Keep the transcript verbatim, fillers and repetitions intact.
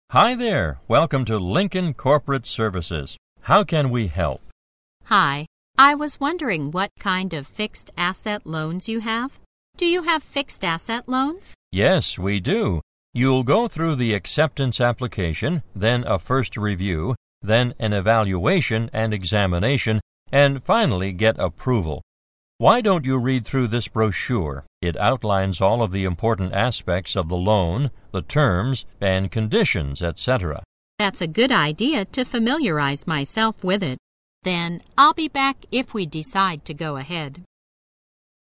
Hi there. Welcome to Lincoln Corporate Services. How can we help? Hi. I was wondering what kind of fixed asset loans you have. Do you have fixed asset loans? Yes, we do. You'll go through the acceptance application, then a first review, then an evaluation and examination, and finally get approval. Why don't you read through this brochure? It outlines all of the important aspects of the loan, the terms, and conditions, et cetera. That's a good idea to familiarize myself with it. Then I'll be back if we decide to go ahead.